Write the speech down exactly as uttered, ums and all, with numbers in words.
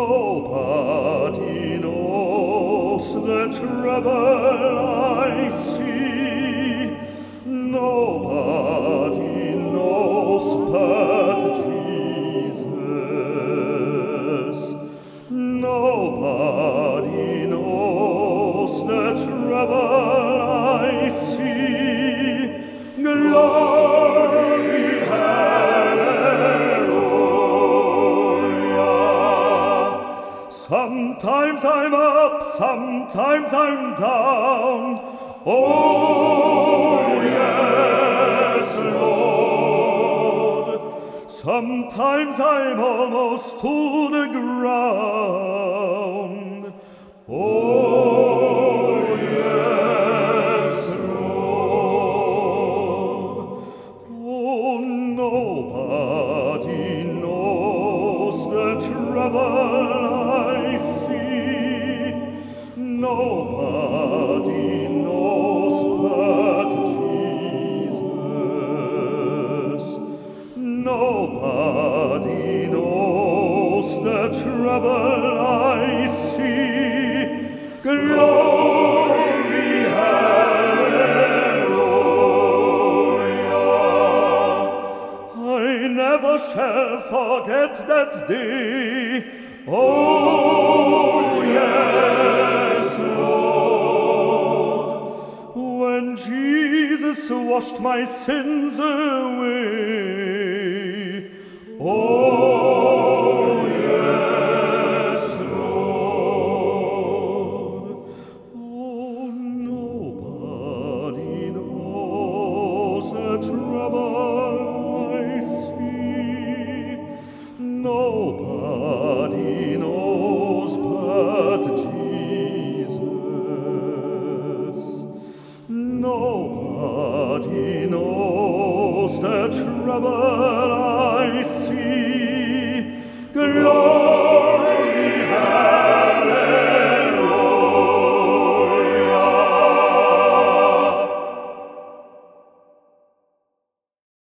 Nobody knows the trouble I see. Nobody knows but Jesus. Nobody knows the trouble I see. Glory, hallelujah. Sometimes I'm up, sometimes I'm down. Oh, yes, Lord. Sometimes I'm almost to the ground. Oh, yes, Lord. Oh, nobody knows the trouble I see. Nobody knows but Jesus. Nobody knows the trouble I see. Glory, hallelujah. I never shall forget that day. Oh, yes, Lord, when Jesus washed my sins away. Oh, yes, Lord. Oh, nobody knows the trouble I see. Nobody knows but Jesus. Nobody knows the trouble I see. Glory